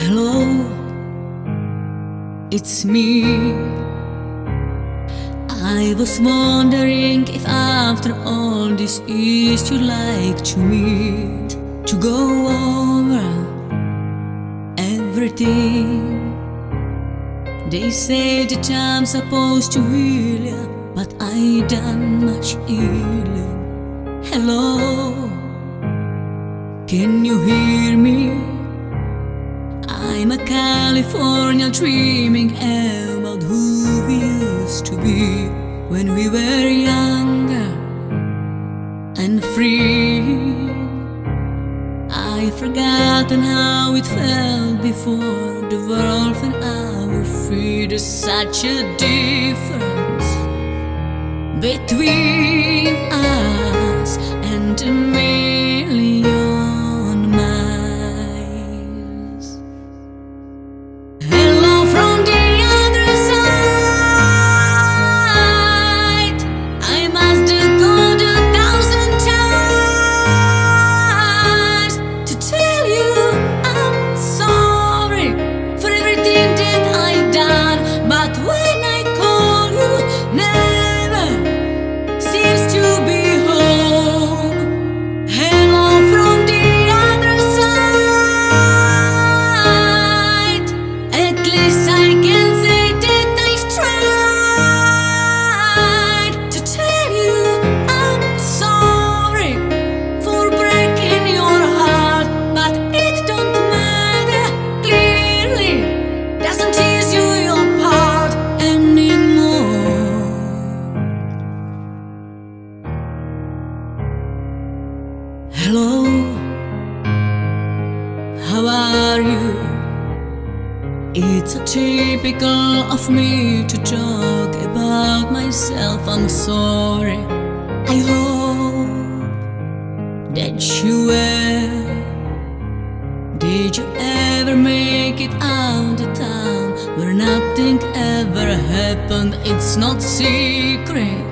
Hello, it's me. I was wondering if after all this is you'd like to meet, to go over everything. They say that I'm supposed to heal ya, but I done much healing. Hello, can you hear me? I'm a Californian dreaming about who we used to be when we were younger and free. I've forgotten how it felt before the world and our feet. There's such a difference between us and a million miles. Hello from the other side. I must have gone 1,000 times to tell you I'm sorry for everything that I've done. But when I call you, never seems to be home. Hello from the other side. At least I can say that I've tried to tell you I'm sorry for breaking your heart. But it don't matter, clearly doesn't tease you apart anymore. Hello, how are you? It's so typical of me to talk about myself. I'm sorry. I hope that you were. Did you ever make it out of town where nothing ever happened? It's not secret.